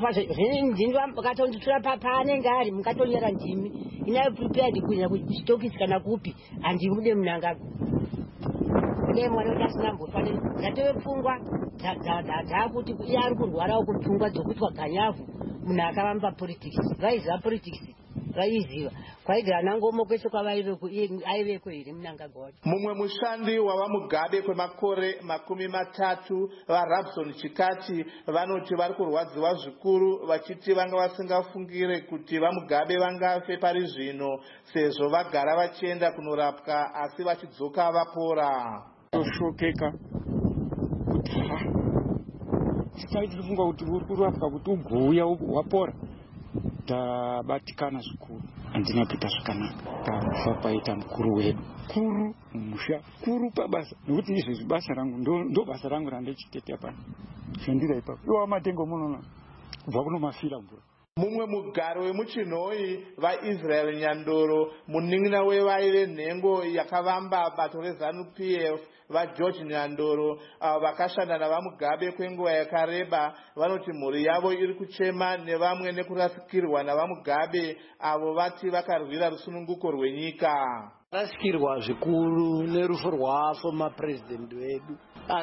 mbofaze ndini vambakatonditura paanenge ari mukatonyera ndimi inayo prepared kuita kuti chitokisi kana kupi handimude Mnangagwa kune mwana kuti asina mbofanire dzatove pfungwa dzakuti iye ari kurwarawo kupfungwa dzokutwa ganyavu munhu akavamba politics vaiziva politics vaiziva kwaigara nangomo kwese kwaiveko here Mnangagwa wacho. Mumwe mushandi wava Mugabe kwemakore 30 vaRabson Chikati vanoti vari kurwadziwa zvikuru vachiti vanga vasingafungire kuti vaMugabe vangafe pari zvino sezvo vagara vachienda kunorapwa asi vachidzoka vapora. Toshokeka kuti stai tirifunga kuti uri kurapwa kuti ugouya wapora tabatikana zvikuru handina kuita zvakanaka pakufa paita mukuru wedu kuru mumusha kuru pabasa nokuti izvezvi basa rangu ndo basa rangu randichitete pano zvandira ipapo iwo amatengo munona kubva kunomafira mvura. Mumwe mugaro wemuchinhoi vaIsrael Nyandoro, munin'ina wevaive nhengo yakavamba bato reZANU-PF vaGeorge Nyandoro, avo vakashanda navaMugabe kwenguva yakareba, vanoti mhuri yavo iri kuchema nevamwe nekurasikirwa navaMugabe avo vati vakarwira rusununguko rwenyika. Rasikirwa zvikuru nerufu rwafoma president wedu,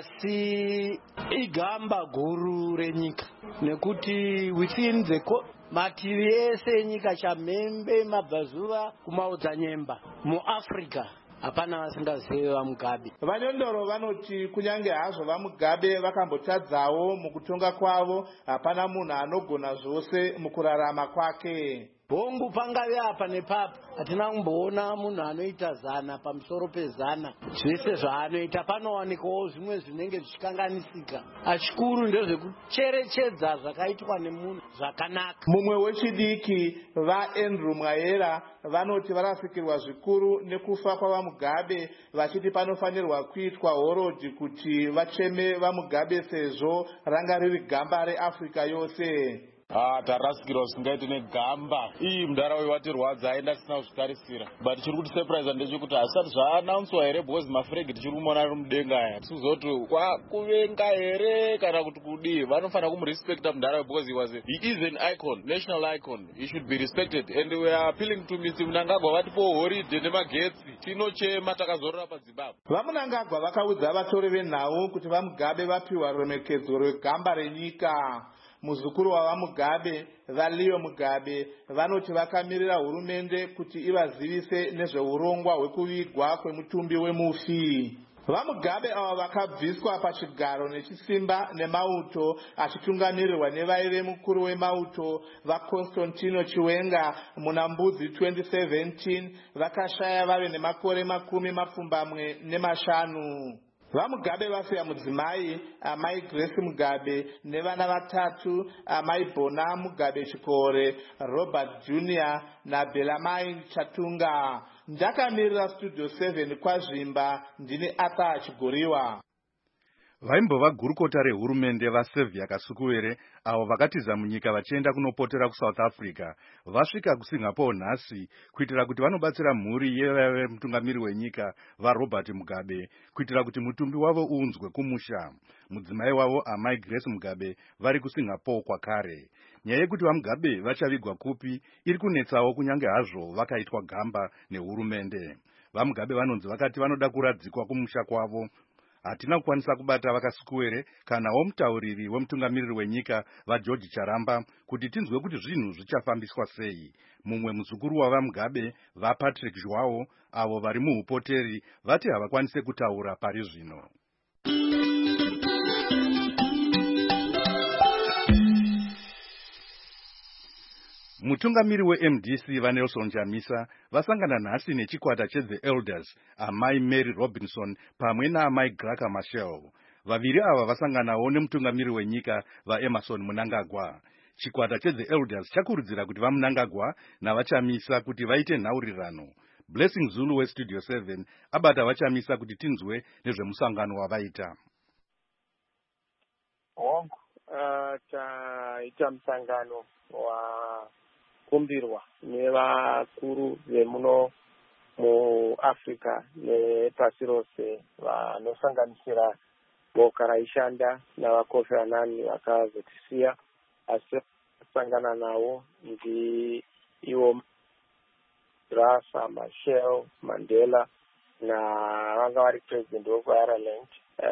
asi igamba guru renyika nekuti within the mativi ese enyika chamhembe mabvazuva kumaodzanyemba muAfrica hapana vasingazivi vaMugabe. Vanyondoro vanoti kunyange hazvo vaMugabe vakambotadzawo mukutonga kwavo, hapana munhu anogona zvose mukurarama kwake. Hongu pangave apa nepapa hatina kumboona munhu anoita zana pamusoro pezana. Zvese zvaanoita panowanikawo zvimwe zvinenge zvichikanganisika. Achikuru ndezvekucherechedza zvakaitwa nemunhu zvakanaka. Mumwe wechidiki vaAndrew Mwaera vanoti varasikirwa zvikuru nekufa kwavaMugabe, vachiti panofanirwa kuitwa horodhi kuti vacheme vaMugabe sezvo ranga riri gamba reAfrica yose. Tarasikirwa zvisingaite negamba iyi mundaraunda watirwadza aenda tisina kuzvitarisira, but chiri kuti surprise ndechekuti hasati zvaanaunswa here because mafuregi tichiri kumona ari mudenga aya, tisizoti kuvenga here kana kuti kudii. Vanofanira kumurespecta mundaraunda because he is an icon, national icon, he should be respected, and we are appealing to Mr. Mnangagwa vatipo holiday nemagetsi tinochema takazorora paZimbabwe. VaMnangagwa vakaudza vatori venhau kuti vaMugabe vapiwa ruremekedzo rwegamba renyika. Muzukuru wavaMugabe, vaLeo Mugabe, vanoti vakamirira hurumende kuti ivazivise nezveurongwa hwekuvigwa kwemutumbi wemufi. VaMugabe ava vakabviswa pachigaro nechisimba nemauto, achitungamirirwa nevaive mukuru wemauto vaConstantino Chiwenga muna Mbudzi 2017, vakashaya vave nemakore 25. VaMugabe vasiya mudzimai amai Grace Mugabe nevana vatatu, amai Bona Mugabe Chikore, Robert Jr. naBelamai Chatunga. Ndakamirira Studio 7 kwaZvimba, ndini Ata Chigoriwa. Vaimbova gurukota rehurumende vaSevia Kasukuwere avo vakatiza munyika vachienda kunopotera kuSouth Africa vasvika kuSingapore nhasi kuitira kuti vanobatsira mhuri yevaive mutungamiri wenyika vaRobert Mugabe kuitira kuti mutumbi wavo uunzwe kumusha. Mudzimai wavo amai Grace Mugabe vari kuSingapore kwakare. Nyaya yekuti vaMugabe vachavigwa kupi iri kunetsawo kunyange hazvo vakaitwa gamba nehurumende. VaMugabe vanonzi vakati vanoda kuradzikwa kumusha kwavo. Hatina kukwanisa kubata vakasukuwere kanawo mutauriri wemutungamiriri wenyika vaGeorge Charamba kuti tinzwe kuti zvinhu zvichafambiswa sei. Mumwe muzukuru wavaMugabe vaPatrick Joao avo vari muhupoteri vati havakwanise kutaura pari zvino. Mutungamiri weMDC vaNelson Chamisa vasangana nhasi nechikwata cheThe Elders amai Mary Robinson pamwe naamai Graca Machel. Vaviri ava vasanganawo nemutungamiri wenyika vaEmmerson Mnangagwa. Chikwata cheThe Elders chakurudzira kuti vaMnangagwa navaChamisa kuti vaite nhaurirano. Blessing Zulu weStudio 7 abata vaChamisa kuti tinzwe nezvemusangano wavaita. Taita musangano kumbirwa nevakuru vemuno muAfrica nepasi rose vanosanganisira boka raishanda navaKofi Annan vakazotisiya, asi kusangana navo ndi ivo Graca Machel Mandela na vanga vari president weIreland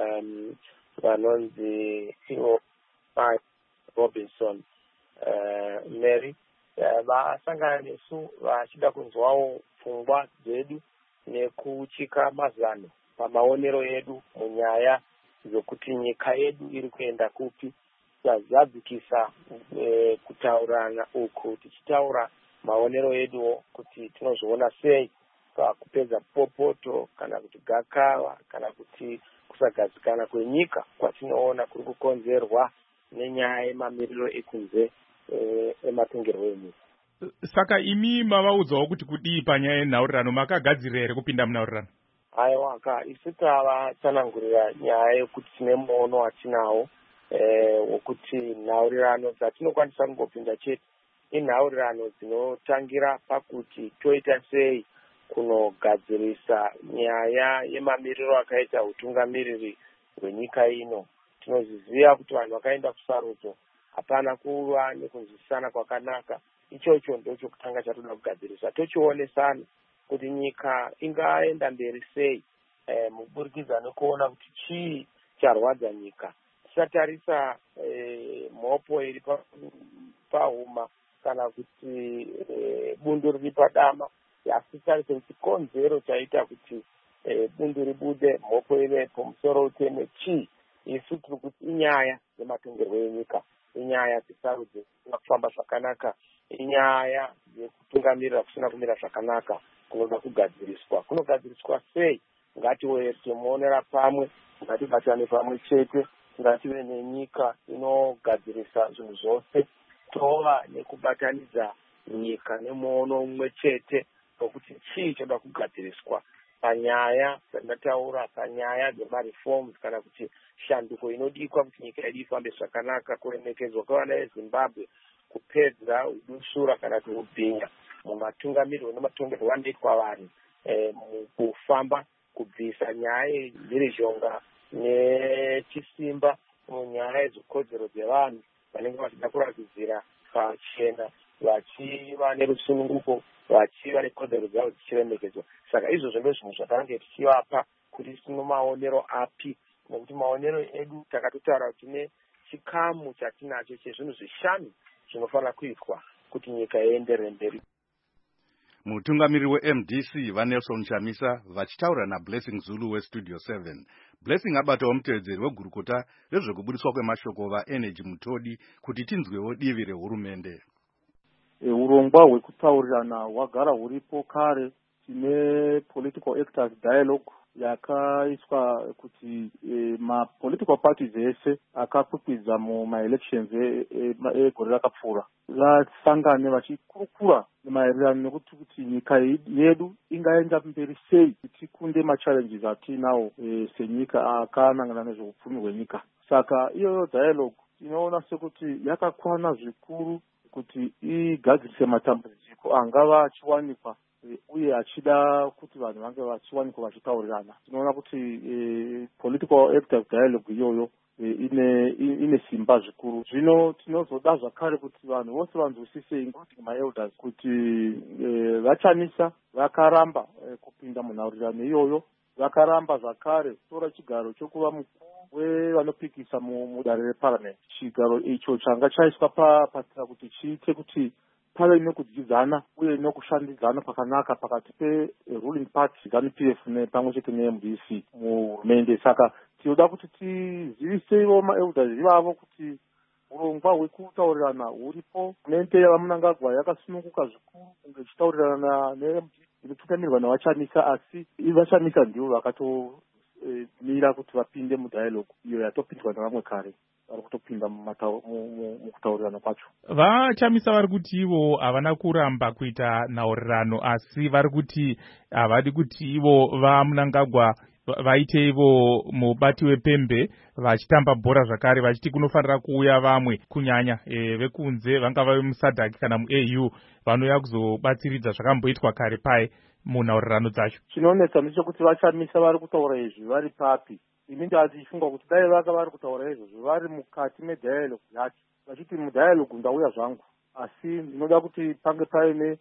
vanonzi ivo Robinson Mary vasangana nesu vachida kunzwawo pfungwa dzedu nekuchika mazano pamaonero edu munyaya dzokuti nyika yedu iri kuenda kupi. Tazadzikisa kutaurana uku tichitaura maonero edu kuti tinozviona sei pakupedza popoto kana kuti gakava kana kuti kusagadzikana kwenyika kwatinoona kuri kukonzerwa nenyaya yemamiriro ekunze ematongerwo enyika. Saka imi mavaudzawo kuti kudii panyaya yenhaurirano, makagadzirira here kupinda munhaurirano? Aiwa, isu tavatsanangurira nyaya yekuti tine muono watinawo wokuti nhaurirano dzatinokwanisa kungopinda chete inhaurirano dzinotangira pakuti toita sei kunogadzirisa nyaya yemamiriro akaita utungamiriri hwenyika ino. Tinoziziva kuti vanhu vakaenda kusarudzo hapana kuva nekunzwisisana kwakanaka. Ichocho ndochokutanga chatoda kugadzirisa, tochionesana kuti nyika ingaenda mberi sei muburikidza nekuona kuti chii charwadza nyika. Tisatarisa mhopo iri pahuma kana kuti bundo riri padama, asi tarise kuti konzero chaita kuti bundo ribude, mhopo ivepo, musoro uteme, chii. Isu tiri kuti inyaya yematongerwo enyika, inyaya dzesarudzi kusina kufamba zvakanaka, inyaya yekutungamirira kusina kumira zvakanaka kunoda kugadziriswa. Kunogadziriswa sei? Ngatiwe timuonera pamwe, ngatibatane pamwe chete, ngative nenyika inogadzirisa zvinhu zvose, tova nekubatanidza nyika nemuono umwe chete wekuti chii choda kugadziriswa panyaya dzandataura, panyaya dzemareforms kana kuti shanduko inodikwa kuti nyika yedu ifambe zvakanaka, kuremekedzwa kwevana veZimbabwe, kupedza udusura kana kuti ubhinya mumatungamiriro nematongerwo anoitwa vanhu, mukufamba kubvisa nyaya yemhirizhonga nechisimba munyaya yedzikodzero dzevanhu vanenge vachida kuratidzira pachena, vachiva nerusununguko, vachiva nekodzero dzavo dzichiremekedzwa. Saka izvozvo ndozvinhu zvatange tichivapa kuti tino maonero api, nekuti maonero edu takatotaura kuti tine chikamu chatinacho chezvinhu zvishanu zvinofanira kuitwa kuti nyika ienderere mberi. Mutungamiriri weMDC vaNelson Chamisa vachitaura naBlessing Zulu weStudio 7. Blessing abatawo mutevedzeri wegurukota rezvekubudiswa kwemashoko vaEnergy Mutodi kuti tinzwewo divi rehurumende. Urongwa hwekutaurirana hwagara huripo kare. Tine political actors dialogue yakaiswa kuti ma-political parties ese akakwikwiza mumaelections egore rakapfuura vasangane vachikurukura maererano nekuti kuti nyika yedu ingaenda mberi sei kuti tikunde machallenges atinawo senyika akanangana nezveupfumi hwenyika. Saka iyoyo dialogue tinoona sekuti yakakwana zvikuru kuti igadzirise matambudziko angava achiwanikwa uye achida kuti vanhu vange vachiwanikwa vachitaurirana. Tinoona kuti political actors dialogue iyoyo ine simba zvikuru. Zvino tinozoda zvakare kuti vanhu vose vanzwisise, including my-elders, kuti vaChamisa vakaramba kupinda munhaurirano iyoyo, vakaramba zvakare kutora chigaro chokuva mukuru wevanopikisa mudare reparliament. Chigaro icho changa chaiswa patira kuti chiite kuti pave nokudyidzana uye nokushandidzana pakanaka pakati pe-ruling party ZANU-PF pamwe chete neMDC muhurumende. Saka tinoda kuti tizivisewo ma-elders ivavo kuti urongwa hwekutaurirana huripo. Mente yavaMunangagwa yakasununguka zvikuru kunge ichitaurirana neMDC inotutamirwa navaChamisa, asi vaChamisa ndivo vakatomira kuti vapinde mudialogue iyo yatopindwa nevamwe kare vari kutopinda mukutaurirana kwacho. VaChamisa vari kuti ivo havana kuramba kuita nhaurirano, asi vari kuti havadi kuti ivo vaMunangagwa vaite ivo mubati wepembe vachitamba bhora zvakare, vachiti kunofanira kuuya vamwe kunyanya vekunze vangava vemusadhaki kana muAU vanouya kuzobatsiridza zvakamboitwa kare pai munhaurirano dzacho. Chinoonesa ndechekuti vaChamisa vari kutaura izvi vari papi. Ini ndatichifunga kuti dai vaka vari kutaura izvozvo vari mukati medialogue yacho, vachiti mudialogue ndauya zvangu, asi ndinoda kuti pange paine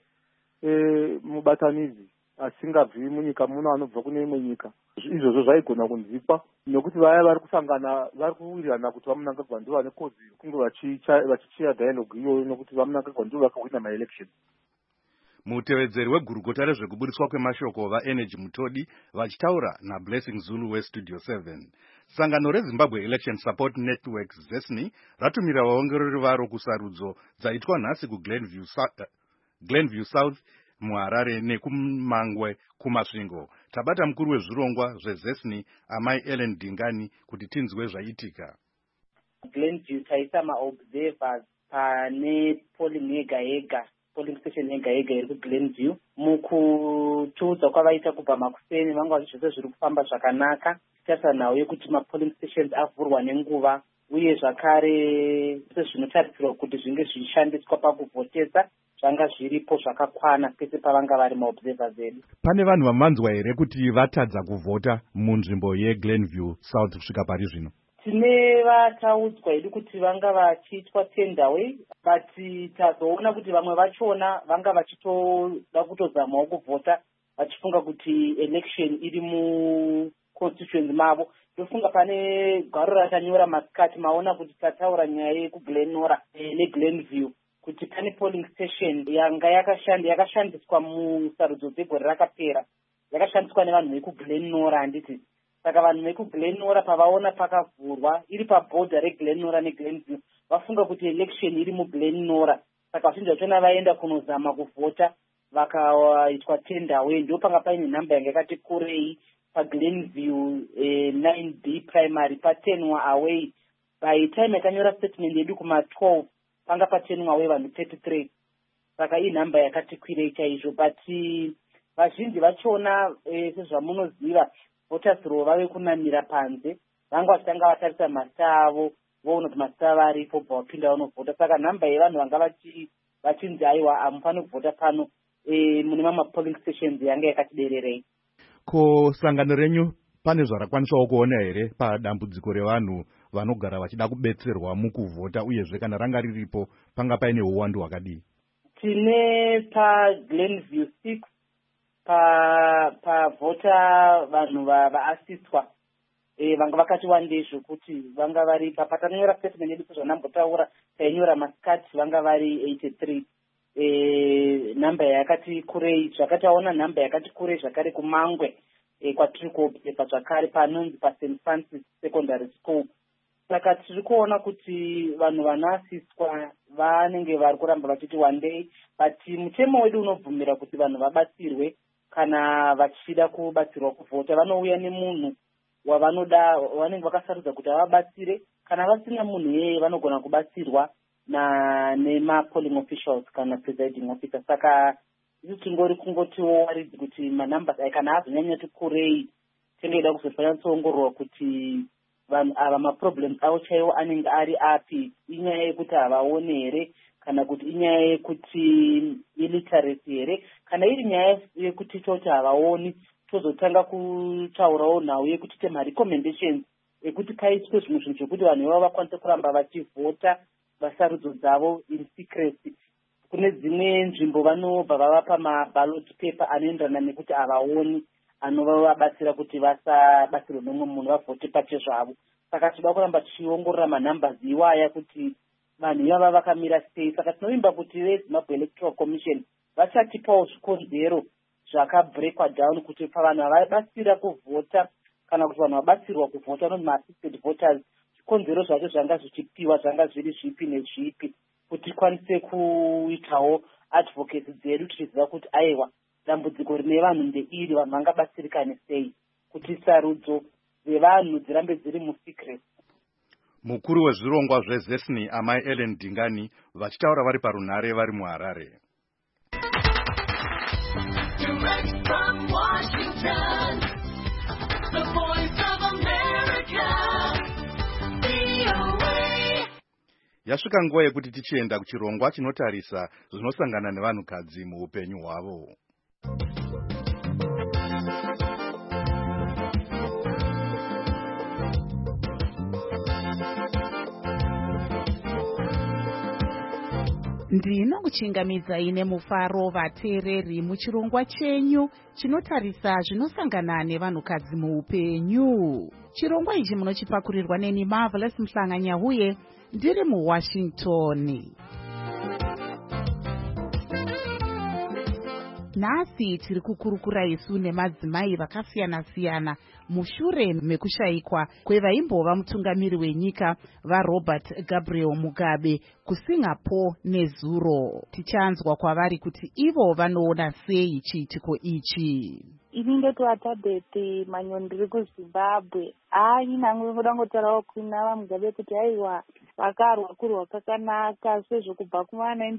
mubatanidzi asingabvi munyika muno anobva kune imwe nyika. Izvozvo zvaigona kunzikwa nekuti vaya vari kusangana vari kuwirirana kuti vaMunangagwa ndivo vane kodzero kunge vachichira dialogue iyoyo, nokuti vaMunangagwa ndivo vakawina maelection. Mutevedzeri wegurukota rezvekubudiswa kwemashoko vaEnergy Mutodi vachitaura naBlessing Zulu weStudio 7. Sangano reZimbabwe Election Support Network ZESNI ratumira vaongorori varo kusarudzo dzaitwa nhasi kuGlenview South muHarare nekumangwe kumasvingo. Tabata mukuru wezvirongwa zveZESNI Amai Ellen Dingani kuti tinzwe zvaitika. Glenview taisa maobservers pane polling yega polling station yega iri kuGlenview. Mukutuudza kwavaita kubva makuseni vanga zvose zviri kufamba zvakanaka. Tichasa nhau yekuti mapolling stations avhurwa nenguva uye zvakare sezvinotarisirwa kuti zvinge zvichishandiswa pakuvhotesa zvanga zviripo zvakakwana pese pavanga vari maobservers edu. Pane vanhu vamanzwa here kuti vatadza kuvhota munzvimbo yeGlenview South kusvika pari zvino? Tine vataudzwa hedu kuti vanga vachiitwa tendaway, but tazoona kuti vamwe vachona vanga vachitoda kutozamawo kuvhota vachifunga kuti election iri muconstituency mavo. Ndofunga pane gwaro rakanyora masikati maona kuti tataura nyaya yekuGlenora neGlenview kuti pane polling station yanga yakashandiswa musarudzo dzegore rakapera, yakashandiswa nevanhu vekuGlenora handiti. Saka vanhu vekuGlenora pavaona pakavhurwa iri pabhodha reGlenora neGlenview vafunga kuti election iri muGlenora, saka vazhinji vachona vaenda kunozama kuvhota vakaitwa tendaway. Ndio panga paine nhamba yanga yakati kurei paGlenview 9B primary patenwa away. By time yakanyora statement yedu kuma12 panga patenwa away vanhu 33, saka iyi nhamba yakati kwirei chaizvo. But vazhinji vachona sezvamunoziva voters row vave kunamira panze, vanga vachitanga vatarisa masita avo voona kuti masita avo aripo bva vapinda vanovhota. Saka nhamba yevanhu vanga vachinzi aiwa hamufani kuvhota pano mune mamwe polling stations yanga yakati dererei. Ko sangano renyu pane zvarakwanisawo kuona here padambudziko revanhu vanogara vachida kubetserwa mukuvhota, uyezve kana ranga riripo panga paine uwandu hwakadii? Tine paGlenview 6 pavhota vanhu vaasiswa vanga vakati wandei zvokuti vanga vari patanyora statement yedu sezvanambotaura tainyora masikati vanga vari 83. Nhamba yakati kurei zvakati aona nhamba yakati kurei zvakare kumangwe kwatiri kuobserva zvakare panonzi paSt Francis Secondary School. Saka tiri kuona kuti vanhu vanoasiswa vanenge vari kuramba vachiti wandei, but mutemo wedu unobvumira kuti vanhu vabatsirwe kana vachida kubatsirwa kuvhota. Vanouya nemunhu wavanoda, vanenge vakasarudza kuti avabatsire. Kana vasina munhu yeye vanogona kubatsirwa nema-polling officials kana presiding officer. Saka isi tingori kungotiwo waridzi kuti manambers aya kana azonyanyati kurei tingoda kuzonyatsoongororwa kuti vanhu ava maproblems avo chaiwo anenge ari api. Inyaya yekuti havaoni here, kana kuti inyaya yekuti illiteracy here, kana iri nyaya yekuti toti havaoni tozotanga kutaurawo nhau yekuti tiite marecommendations ekuti paitwe zvimwe zvinhu zvokuti vanhu ivavo vakwanise kuramba vachivhota vasarudzo dzavo in secrecy. Kune dzimwe nzvimbo vanobva vavapa maballot paper anoenderana nekuti havaoni anovabatsira kuti vasabatsirwe nomwe munhu vavhote pache zvavo. Saka tinoda kuramba tichiongorora manumbers iwaya kuti vanhu ivava vakamira sei. Saka tinovimba kuti veZimbabwe Electoral Commission vachatipawo zvikonzero zvakabreakwa down kuti pavanhu vavabatsira kuvhota kana kuti vanhu vabatsirwa kuvhota vanonzi ma-assisted voters, zvikonzero zvacho zvanga zvichipiwa zvanga zviri zvipi nezvipi kuti tikwanise kuitawo advocacy dzedu tichiziva kuti aiwa dambudziko rine vanhu ndeiri, vanhu vangabatsirikane sei kuti sarudzo dzevanhu dzirambe dziri musecret. Mukuru wezvirongwa zveZesni Amai Ellen Dingani vachitaura vari parunhare vari muHarare. Direct from Washington, the voice of America, VOA. Yasvika nguva yekuti tichienda kuchirongwa chinotarisa zvinosangana nevanhukadzi muupenyu hwavo. Ndinokuchingamidzai nemufaro vateereri muchirongwa chenyu chinotarisa zvinosangana nevanhukadzi muupenyu. Chirongwa ichi munochipakurirwa neni Marvelous Mhlanganyahuye ndiri muWashington. Nhasi tiri kukurukura isu nemadzimai vakasiyana-siyana mushure mekushayikwa kwevaimbova mutungamiri wenyika vaRobert Gabriel Mugabe kuSingapore nezuro. Tichanzwa kwavari kuti ivo vanoona sei chiitiko ichi. Ini ndotovatabhete manyo ndiri kuZimbabwe. Inangu ngoda ngotaurawo kuna Mugabe kuti aiwa vakarwa kurwa kakanaka sezvokubva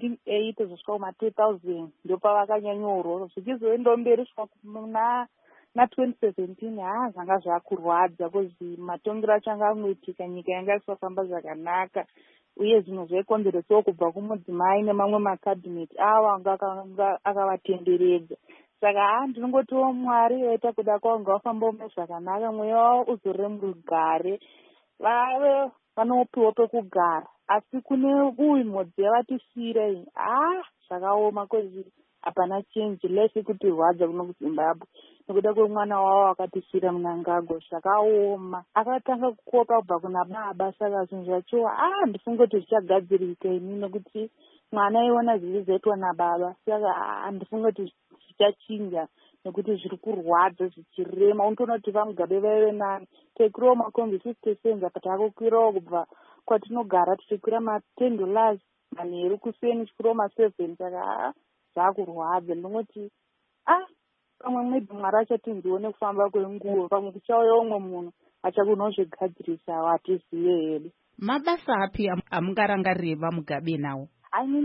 kuma1980 zvosvika kuma2000 ndopavakanyanyorwa zvichizoenda mberi kusvika kuna na2017 zvanga zvakurwadza kozi matongero acho anga angoitika, nyika yanga isafamba zvakanaka, uye zvinhu zvaikonzeresawo kubva kumudzimai nemamwe makabhineti avo anga akavatenderedza. Saka ndinongotiwo Mwari waita kuda kwavo ngavafamba ume zvakanaka, mweya wavo uzorore murugare, vave vanopiwa pekugara. Asi kune uyu mhodzi yavatisiyira iyi, zvakaoma kozi hapana chenji lesi kuti rwadza kuno kuZimbabwe nekuda kwemwana wavo akatisiyira Mnangagwa. Zvakaoma, akatanga kukopa kubva kuna baba. Saka zvinhu zvacho ndifunga kuti zvichagadzirika ini nekuti mwana iwona zvichizoitwa nababa. Saka ndifunga kuti zvichachinja nekuti zviri kurwadza zvichirema. Unotoona kuti vaMugabe vaive nani, tekirawo makombi 50 cents apa takukwirawo kubva kwatinogara tichikwira $10 manheru kuseni tichikwirawo ma7. Saka zvakurwadza. Ndinoti pamwe mwedzi Mwari achatinzione kufamba kwenguva, pamwe kuchauya umwe munhu achakunawo zvegadzirisa hatiziye hedu. Mabasa api amungarangarire vaMugabe nawo? Ani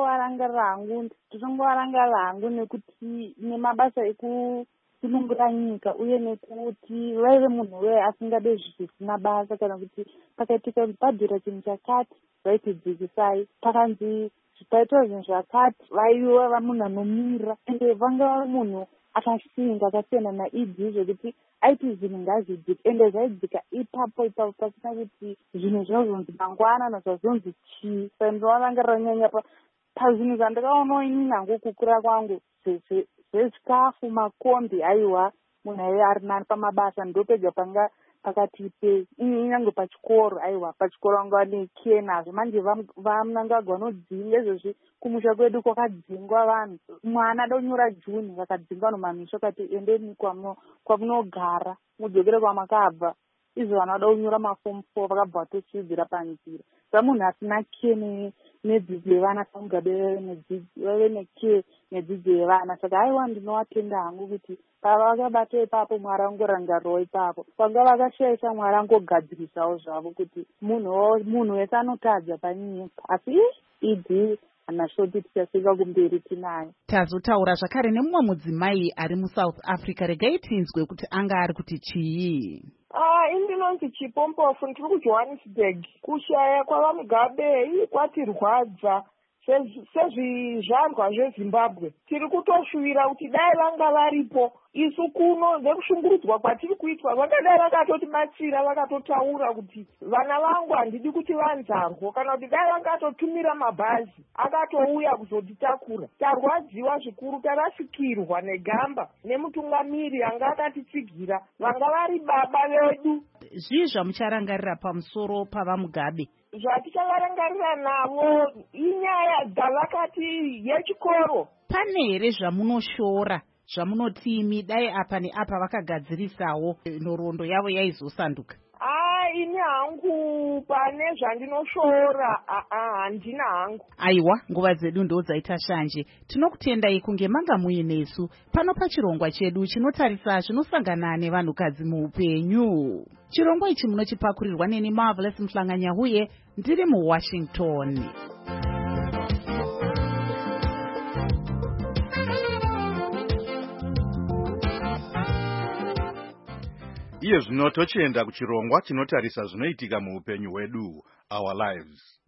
ndinongovarangarira hangu nekuti nemabasa ekusunungura nyika, uye nekuti vaive munhu weye asingade zvisina basa, kana kuti pakaitika mubhadhira chinhu chakati vaitidzikisai, pakanzi paitwa zvinhu zvakati vaiva munhu anomira, ende vanga munhu akashinga akasiyana naIdzi zvekuti aiti zvinhu ngazvidzika, ende zvaidzika ipapo pasina kuti zvinhu zvazonzi mangwana nazvazonzi chii. Saka ndinovarangarira nyanya pazvinhu zvandakaonawo inini hangu kukura kwangu zvezvikafu, makombi. Aiwa, munhu aive ari nani pamabasa, ndopega panga pakati inyange pachikoro. Aiwa, pachikoro anga nekiye nazvo. Manje vaMnangagwa vanodzinga izvozvi, kumusha kwedu kwakadzingwa vanhu. Mwana adonyora Juni vakadzingwa nomamisho kati endeni kwamunogara mudzokere kwamakabva. Izvo vanoda kunyora mafomu 4 vakabva vatochidzira panzira. Saka munhu asina kiye nedzidzo yevana vaMugabe vaive nekiye nedzidzo yevana. Saka aiwa, ndinovatenda hangu kuti pava vakabata ipapo Mwari angorangarirawo ipapo. Panga vakashaisa Mwari angogadzirisawo zvavo, kuti munhu wese anotadza panyika. Asi Idzi hanashoti tichasvika kumberi tinayo. Tazotaura zvakare nemumwe mudzimai ari muSouth Africa. Regai tinzwe kuti anga ari kuti chii. Indinonzi Chipompofu, ndiri kuJohannesburg. Kushaya kwavaMugabe kwatirwadza sezvizvarwa zveZimbabwe. Tiri kutoshuvira kuti dai vanga varipo, isu kuno nekushungurudzwa kwatiri kuitwa vakadai vakatotibatsira, vakatotaura kuti vana vangu handidi kuti vanzarwo, kana kuti dai vangatotumira mabhazi akatouya kuzotitakura. Tarwadziwa zvikuru, tarasikirwa negamba nemutungamiri anga akatitsigira, vanga vari baba vedu. Zvii zvamucharangarira pamusoro pavaMugabe? Zvatichavarangarira navo inyaya dzavakati yechikoro. Pane here zvamunoshora, zvamunoti imi dai apa neapa vakagadzirisawo nhoroondo yavo yaizosanduka? Ini hangu pane zvandinoshora handina hangu. Aiwa, nguva dzedu ndo dzaita shanje. Tinokutendai kunge manga muinesu pano pachirongwa chedu chinotarisa zvinosangana nevanhukadzi muupenyu. Chirongwa ichi munochipakurirwa neni Marvelous Mhlanganya huye ndiri muWashington. Iye zvino tochienda kuchirongwa chinotarisa zvinoitika muupenyu hwedu, our lives.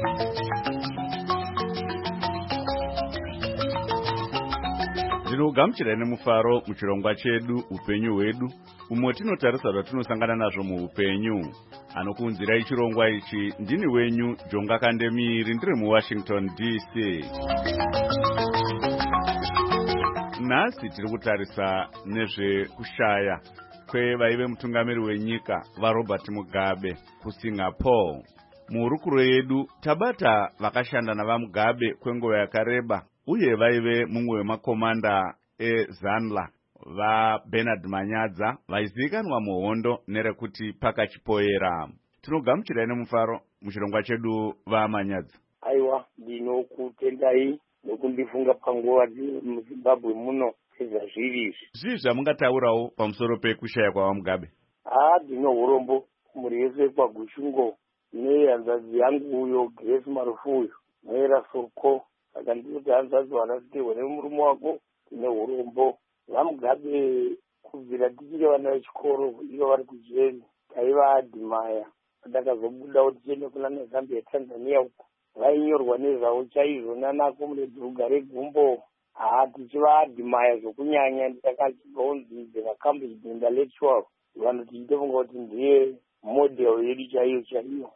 Ndinogamuchirai nemufaro muchirongwa chedu upenyu hwedu, umwe tinotarisa zvatinosangana nazvo muupenyu. Anokuunzirai chirongwa ichi ndini wenyu Jonga Kandemiri, ndiri muWashington DC. Nhasi tiri kutarisa nezvekushaya kwevaive mutungamiri wenyika vaRobert Mugabe kuSingapore. Muhurukuro yedu tabata vakashanda navaMugabe kwenguva yakareba, uye vaive mumwe wemakomanda eZanla vaBernard Manyadza vaizivikanwa muhondo nerekuti pakachipoera. Tinogamuchirai nemufaro muchirongwa chedu vaManyadza. Aiwa, ndinokutendai nokundifunga panguva muZimbabwe muno sezvazviri. Zvii zvamungataurawo pamusoro pekushaya kwavaMugabe? Ndino urombo kumhuri yese kwaGushungo nehanzvadzi yangu uyo Grace Marufu uyo Maera Soko. Saka ndinoti hanzvadzi wanasitirwa nemurume wako ndine urombo. VaMugabe kubvira tichiri vana vechikoro ivo vari kujeni taivaadhimaya. Ndakazobudawo tichiende kuna nezambia Tanzania uko vainyorwa nezvavo chaizvo nanakomredi Rugare Gumbo. Tichivaadhimaya zvokunyanya. Ndakachibvaunzi vaCambridge intellectual vanoti ndinofunga kuti ndiye model yedu chaiyo chaiyo.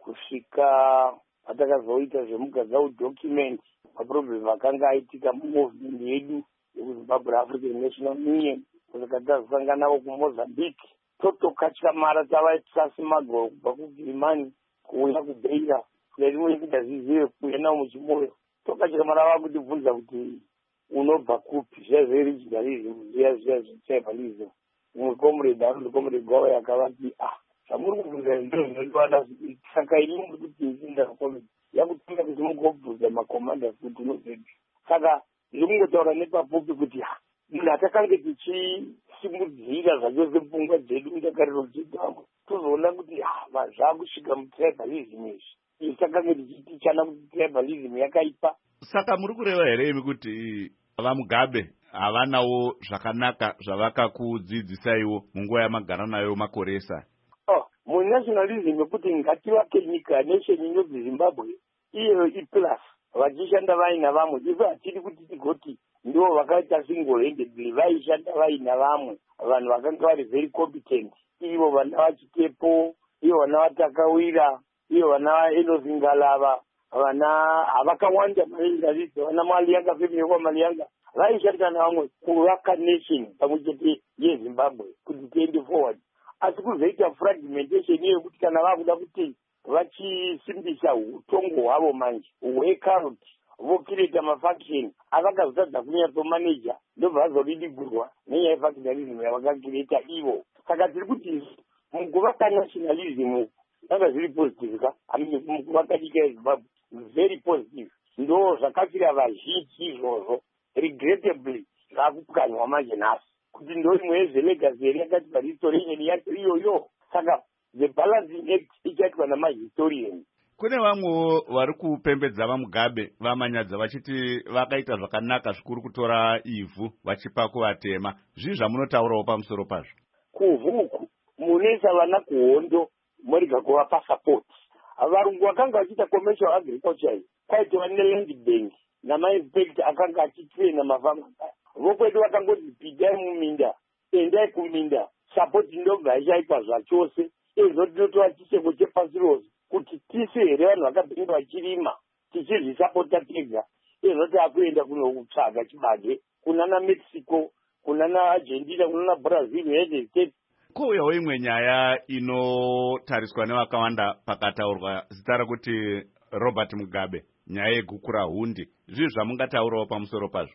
Kusvika patakazoita zvemugadza udocument maproblem akanga aitika mumovement yedu yekuzimbabwe African National Union. Kusvika tazosangana navo kuMozambique totokatyamara tavaisasimagoro kubva kugirimani kuuya kubeira kunerimwe kudazvizive kuuya navo muchimoyo. Tokatyamara vakutibvunza kuti unobva kupi zvezveregionalism zviya zvetribalism. Mumwe comrade anonzi comrade Gwawe yakavati zvamuri kubvunza ndizvo zvinodiwada saka ini muri kuti ndindakomrade yakutanga kuti mugobvunza macommanders kuti unozvedu. Saka ndiri kungotaura nepapupi kuti munhu atakange tichisimudzira zvachose pfungwa dzedu mudakariro dzedu amwe tozoona kuti zvaakusvika mutribalism izvi takange tichitichana kuti tribalism yakaipa. Saka muri kureva here imi kuti vaMugabe havanawo zvakanaka zvavakakudzidzisaiwo munguva yamagara nayo makoresa? Munationalism yekuti ngativake nyika nation inobva Zimbabwe iyo iplus vachishanda vaina vamwe. Ivo hatiri kuti tigoti ndivo vakaita single handedly, vaishanda vaina vamwe vanhu vakanga vari very competent. Ivo vana vaChitepo, ivo vana vaTakawira, ivo vana vaEnozingalava, vana havakawanda maizvazvidzo, vana Maliyanga family yekwaMaliyanga vaishanda navamwe kuvaka nation pamwe chete yeZimbabwe kuti tiende forward. Asi kuzoita fragmentation iyo kuti kana vakuda kuti vachisimbisa utongo hwavo manje hweCult vokireta mafaction avakazotadza kunyatsomaneja ndobva vazoridhigurwa nenyaya yefactionalism yavakakireta ivo. Saka tiri kuti mukuvaka nationalism zvanga zviri positive ka mukuvaka nyika yeZimbabwe very positive. Ndo zvakafira vazhinji izvozvo regrettably zvakupwanywa manje nhasi kuti ndo imwe yezvelegacy here yakati pahistorian yacho iyoyo. Saka the balancing act ichaitwa namahistorian. Kune vamwewo vari kupembedza vaMugabe vamanyadza vachiti vakaita zvakanaka zvikuru kutora ivhu vachipa kuvatema. Zvii zvamunotaurawo pamusoro pazvo? Kuvhuku munoisa vana kuhondo muriga kuvapa support. Varungu vakanga vachiita commercial agriculture kwaitova neland bank namainspector akanga achitraina mafama. Vokwedu vakangoti pidai muminda, endai kuminda, support ndobva ichaitwa zvachose. Izvo tinotova chiseko chepasi rose kuti tise here vanhu vakabhinga vachirima tichizvisapota tega. Izvo taakuenda kunotsvaga chibage kunana Mexico, kunana Argentina, kunana Brazil, United States. Kouyawo imwe nyaya inotariswa nevakawanda pakataurwa zita rokuti Robert Mugabe, nyaya yegukura hundi. Zvii zvamungataurawo pamusoro pazvo?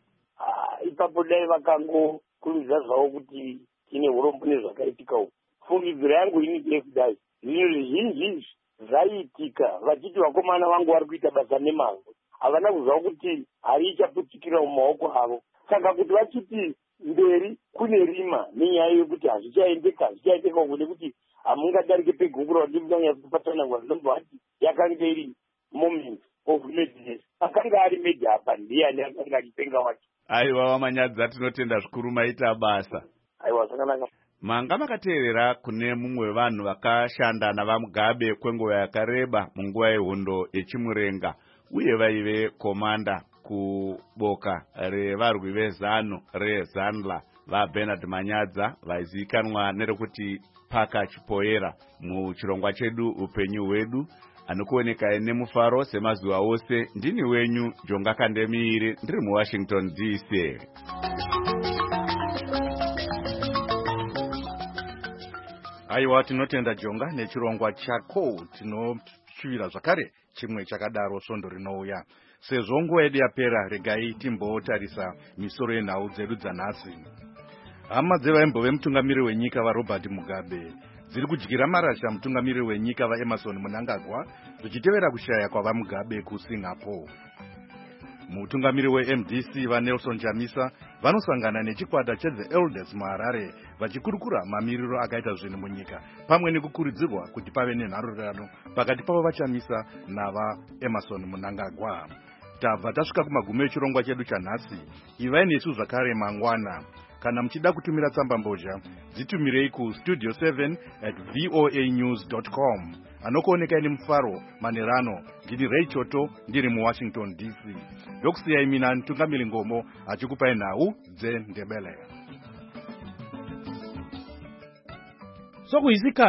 Ipapo dai vakangokurudzira zvavo kuti tine urombo nezvakaitika uku. Fungidziro yangu ini ndeyekudai zvinhu zvizhinji zvaiitika vachiti vakomana vangu vari kuita basa nemazvo havana kuziva kuti hari ichaputikira mumaoko avo. Saka kuti vachiti mberi kune rima nenyaya yekuti hazvichaendeka kune kuti hamungadarike pegukura kuti munanyatsopatanangwa zvinobva vati yakanga iri moment of madness. Akanga ari made apa ndiani akanga achipenga wacho. Aiwa Wamanyadza, tinotenda zvikuru maita basa. Aiwa zvakanaka. Manga makateerera kune mumwe wevanhu vakashanda navaMugabe kwenguva yakareba munguva yehondo yechimurenga uye vaive komanda kuboka revarwi vezano reZanla vaBernard Manyadza vaizivikanwa nerekuti Paka Chipoera muchirongwa chedu upenyu hwedu. Anokuoneka nemufaro semazuva ose. Ndini wenyu Jonga Kandemiire ndiri muWashington DC. Aiwa, tinotenda Jonga nechirongwa chako. Tinoshuvira zvakare chimwe chakadaro svondo rinouya. Sezvo nguva yedu yapera, regai timbotarisa misoro yenhau dzedu dzanhasi. Hama dzevaimbo mutungamiri wenyika vaRobert Mugabe dziri kudyira marasha mutungamiri wenyika vaEmmerson Mnangagwa zvichitevera kushaya kwavaMugabe kuSingapore. Mutungamiri weMDC vaNelson Chamisa vanosangana nechikwata cheThe Elders muHarare vachikurukura mamiriro akaita zvinhu munyika pamwe nekukurudzirwa kuti pave nenharurano pakati pavo vaChamisa navaEmmerson Mnangagwa. Tabva tasvika kumagumo echirongwa chedu chanhasi. Ivai nesu zvakare mangwana. Kana mchida kutumira tsamba mbozha, dzitumirei ku studio7@voanews.com. Anokuoneka ni Mfaro Manerano, ndini Ray Choto, ndiri mu Washington DC. Yokusiyai mina Ntungamiri Ngomo achikupai nhau dze Ndebele. Sokuizika